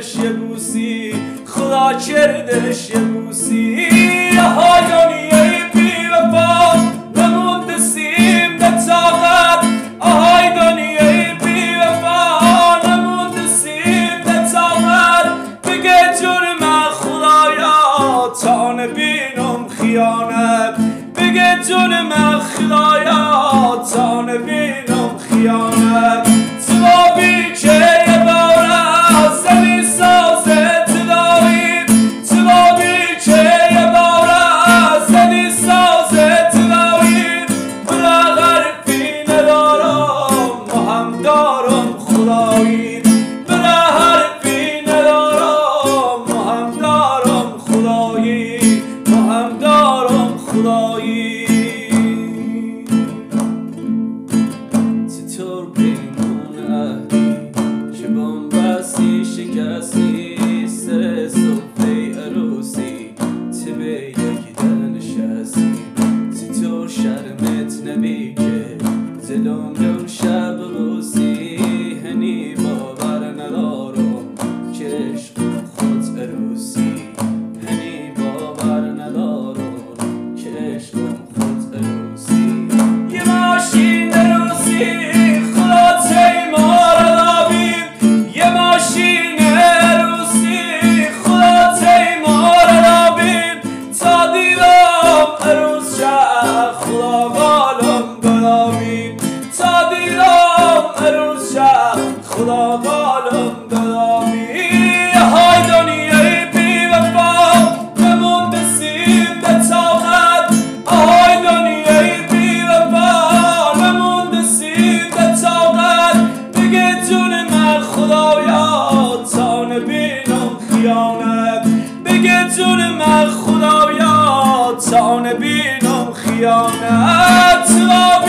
کردش یه بوسی، خدا کردش یه بوسی. های دنیای بی وفا نمونده سیم به طاقت، های دنیای بی وفا نمونده سیم به طاقت. بگه جرم خدایا تا نبینم خیانت، بگه جرم خدایا تا نبینم خیانت. سبابی که یه بار از زمین سازت داریم، سبابی که یه بار از زمین سازت داریم. بلا حرفی ندارم ما هم دارم خدایی، بلا حرفی ندارم ما هم دارم خدایی، ما هم دارم خدایی. چطور پیمان عهدی که بامبستی شکستی، سر صفحه عروسی تو به یک در نشستی. چطور شرمت نبی که دلم رو شب روسی، هنی باور ندارم که عشق خود عروسی، هنی باور ندارم که عشق خود عروسی. یه ماشین عروسی خدا تیمار رابیم، یه ماشین عروسی خدا تیمار رابیم. تا دیدم عروس شه خدا قالم برامیم، تا دیدم عروس شه خدا قالم برامیم. های دنیای بی وفا نمونده سیم به طاقت، های دنیای بی وفا نمونده سیم به طاقت. بگه جرم خدایا تا نبینم خیانت، بگه جرم خدایا تا نبینم خیانت.